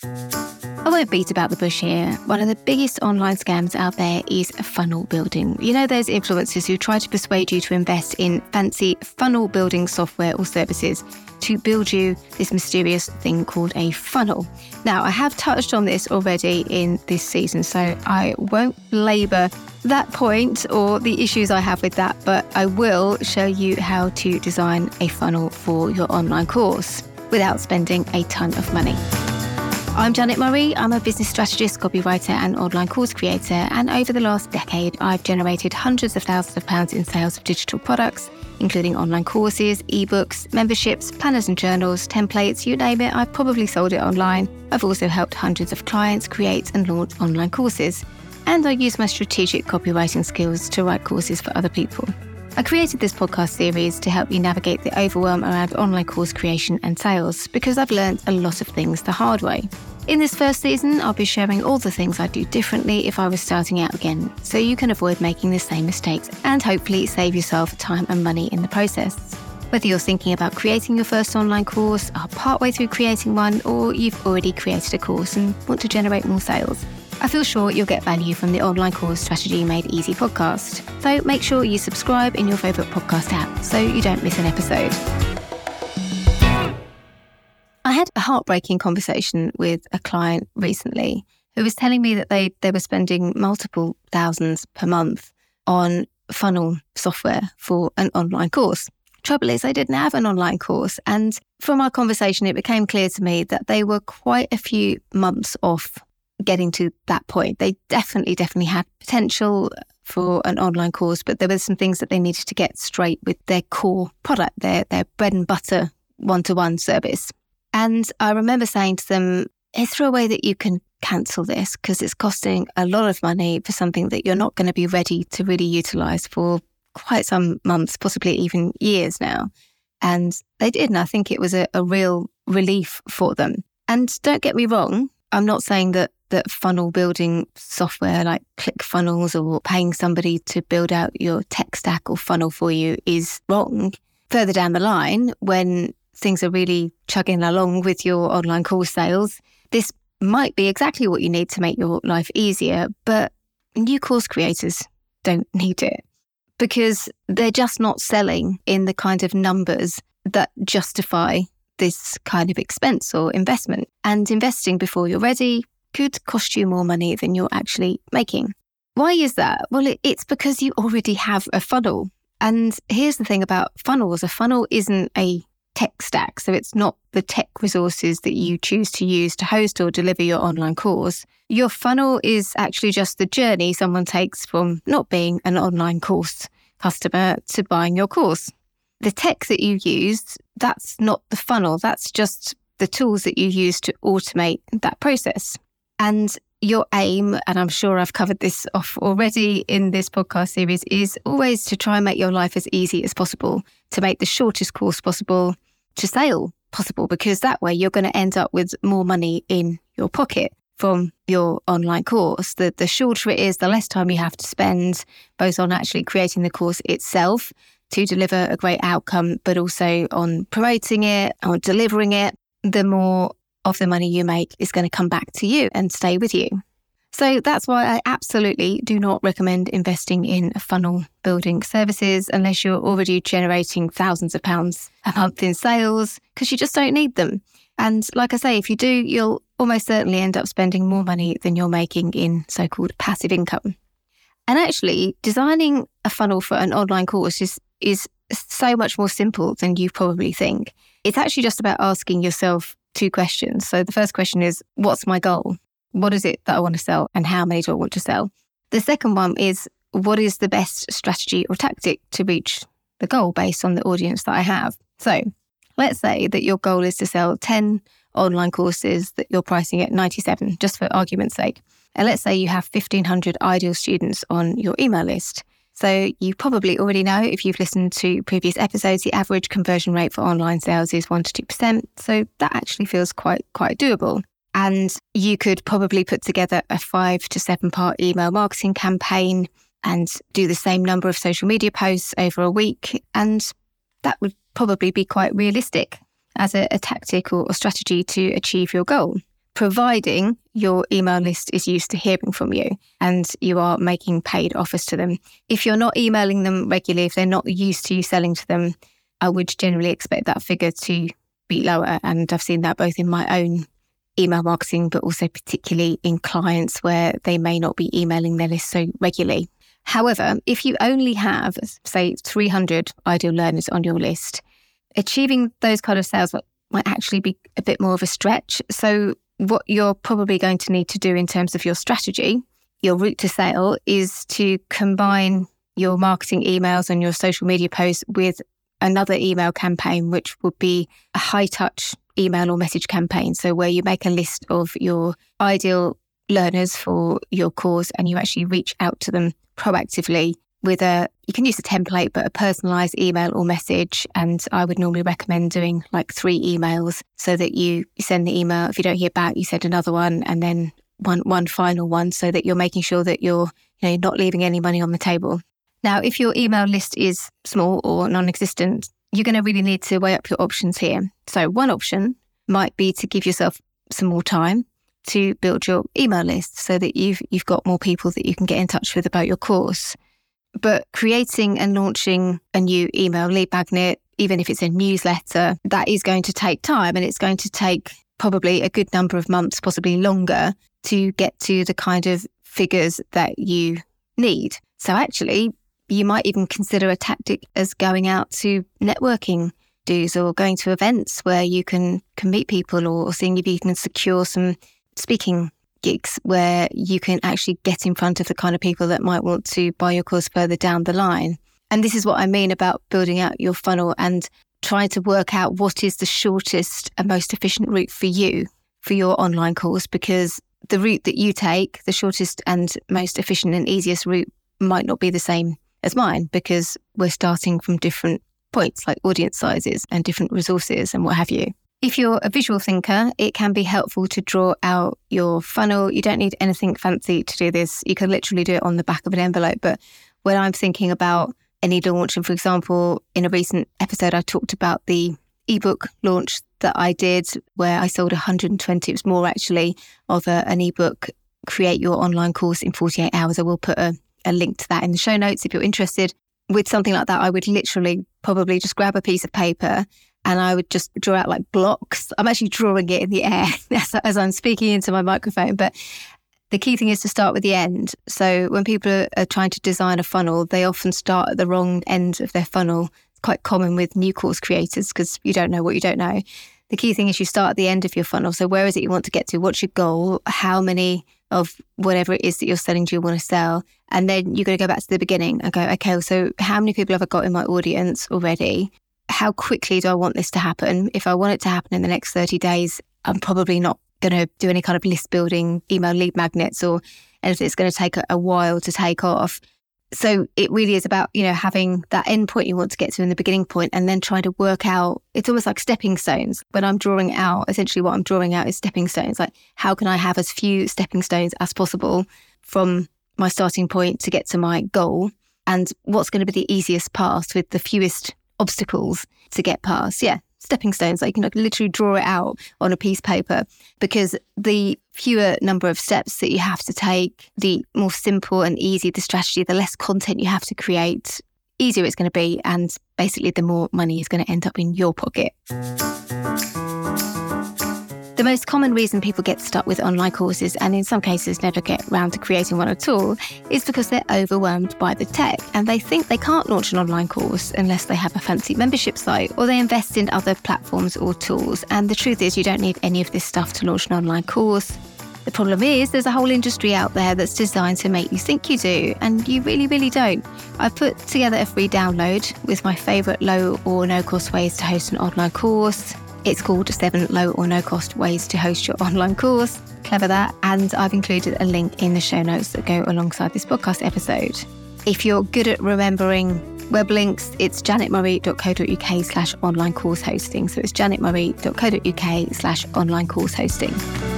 I won't beat about the bush here. One of the biggest online scams out there is funnel building. You know those influencers who try to persuade you to invest in fancy funnel building software or services to build you this mysterious thing called a funnel. Now, I have touched on this already in this season, so I won't labour that point or the issues I have with that, but I will show you how to design a funnel for your online course without spending a ton of money. I'm Janet Murray. I'm a business strategist, copywriter and online course creator. And over the last decade, I've generated hundreds of thousands of pounds in sales of digital products, including online courses, ebooks, memberships, planners and journals, templates, you name it, I've probably sold it online. I've also helped hundreds of clients create and launch online courses. And I use my strategic copywriting skills to write courses for other people. I created this podcast series to help you navigate the overwhelm around online course creation and sales because I've learned a lot of things the hard way. In this first season, I'll be sharing all the things I'd do differently if I was starting out again, so you can avoid making the same mistakes and hopefully save yourself time and money in the process. Whether you're thinking about creating your first online course, are partway through creating one, or you've already created a course and want to generate more sales, I feel sure you'll get value from the Online Course Strategy Made Easy podcast. So make sure you subscribe in your favourite podcast app so you don't miss an episode. I had a heartbreaking conversation with a client recently who was telling me that they were spending multiple thousands per month on funnel software for an online course. Trouble is, they didn't have an online course. And from our conversation, it became clear to me that they were quite a few months off getting to that point. They definitely had potential for an online course, but there were some things that they needed to get straight with their core product, their bread and butter one-to-one service. And I remember saying to them, is there a way that you can cancel this? Because it's costing a lot of money for something that you're not going to be ready to really utilise for quite some months, possibly even years now. And they did, and I think it was a real relief for them. And don't get me wrong, I'm not saying that funnel building software like ClickFunnels or paying somebody to build out your tech stack or funnel for you is wrong. Further down the line, when things are really chugging along with your online course sales, this might be exactly what you need to make your life easier, but new course creators don't need it because they're just not selling in the kind of numbers that justify this kind of expense or investment. And investing before you're ready could cost you more money than you're actually making. Why is that? Well, it's because you already have a funnel. And here's the thing about funnels. A funnel isn't a tech stack. So it's not the tech resources that you choose to use to host or deliver your online course. Your funnel is actually just the journey someone takes from not being an online course customer to buying your course. The tech that you use, that's not the funnel. That's just the tools that you use to automate that process. And your aim, and I'm sure I've covered this off already in this podcast series, is always to try and make your life as easy as possible, to make the shortest course possible, to sale possible, because that way you're going to end up with more money in your pocket from your online course. The shorter it is, the less time you have to spend both on actually creating the course itself to deliver a great outcome, but also on promoting it, on delivering it. The more of the money you make is going to come back to you and stay with you. So that's why I absolutely do not recommend investing in funnel building services unless you're already generating thousands of pounds a month in sales, because you just don't need them. And like I say, if you do, you'll almost certainly end up spending more money than you're making in so-called passive income. And actually, designing a funnel for an online course is so much more simple than you probably think. It's actually just about asking yourself two questions. So the first question is, what's my goal? What is it that I want to sell and how many do I want to sell? The second one is, what is the best strategy or tactic to reach the goal based on the audience that I have? So let's say that your goal is to sell 10 online courses that you're pricing at $97, just for argument's sake. And let's say you have 1,500 ideal students on your email list. So you probably already know, if you've listened to previous episodes, the average conversion rate for online sales is 1% to 2%. So that actually feels quite doable. And you could probably put together a 5 to 7 part email marketing campaign and do the same number of social media posts over a week. And that would probably be quite realistic as a tactic or strategy to achieve your goal. providing your email list is used to hearing from you and you are making paid offers to them. If you're not emailing them regularly, if they're not used to you selling to them, I would generally expect that figure to be lower. And I've seen that both in my own email marketing, but also particularly in clients where they may not be emailing their list so regularly. However, if you only have, say, 300 ideal learners on your list, achieving those kind of sales might actually be a bit more of a stretch. So what you're probably going to need to do in terms of your strategy, your route to sale, is to combine your marketing emails and your social media posts with another email campaign, which would be a high-touch email or message campaign. So where you make a list of your ideal learners for your course and you actually reach out to them proactively with you can use a template, but a personalized email or message. And I would normally recommend doing like 3 emails so that you send the email. If you don't hear back, you send another one and then one final one, so that you're making sure that you're not leaving any money on the table. Now, if your email list is small or non-existent, you're going to really need to weigh up your options here. So one option might be to give yourself some more time to build your email list so that you've got more people that you can get in touch with about your course. But creating and launching a new email lead magnet, even if it's a newsletter, that is going to take time, and it's going to take probably a good number of months, possibly longer, to get to the kind of figures that you need. So actually, you might even consider a tactic as going out to networking dues or going to events where you can meet people, or seeing if you can secure some speaking gigs where you can actually get in front of the kind of people that might want to buy your course further down the line. And this is what I mean about building out your funnel and trying to work out what is the shortest and most efficient route for you for your online course, because the route that you take, the shortest and most efficient and easiest route, might not be the same as mine, because we're starting from different points like audience sizes and different resources and what have you. If you're a visual thinker, it can be helpful to draw out your funnel. You don't need anything fancy to do this. You can literally do it on the back of an envelope. But when I'm thinking about any launch, and for example, in a recent episode, I talked about the ebook launch that I did where I sold 120, it was more actually, of an ebook, Create Your Online Course in 48 Hours. I will put a link to that in the show notes if you're interested. With something like that, I would literally probably just grab a piece of paper and I would just draw out like blocks. I'm actually drawing it in the air as I'm speaking into my microphone. But the key thing is to start with the end. So when people are trying to design a funnel, they often start at the wrong end of their funnel. It's quite common with new course creators because you don't know what you don't know. The key thing is you start at the end of your funnel. So where is it you want to get to? What's your goal? How many of whatever it is that you're selling do you want to sell? And then you're going to go back to the beginning and go, okay, so how many people have I got in my audience already? How quickly do I want this to happen? If I want it to happen in the next 30 days, I'm probably not going to do any kind of list building, email lead magnets, or anything. It's going to take a while to take off. So it really is about, having that end point you want to get to in the beginning point, and then trying to work out, it's almost like stepping stones. When I'm drawing out, essentially what I'm drawing out is stepping stones. Like, how can I have as few stepping stones as possible from my starting point to get to my goal? And what's going to be the easiest path with the fewest obstacles to get past? Yeah, stepping stones. Like, you can literally draw it out on a piece of paper, because the fewer number of steps that you have to take, the more simple and easy the strategy, the less content you have to create, easier it's going to be. And basically the more money is going to end up in your pocket. The most common reason people get stuck with online courses, and in some cases never get around to creating one at all, is because they're overwhelmed by the tech and they think they can't launch an online course unless they have a fancy membership site or they invest in other platforms or tools. And the truth is, you don't need any of this stuff to launch an online course. The problem is there's a whole industry out there that's designed to make you think you do, and you really, really don't. I've put together a free download with my favourite low or no cost ways to host an online course. It's called 7 Low or No Cost Ways to Host Your Online Course. Clever that. And I've included a link in the show notes that go alongside this podcast episode. If you're good at remembering web links, it's janetmurray.co.uk/online course hosting. So it's janetmurray.co.uk/online course hosting.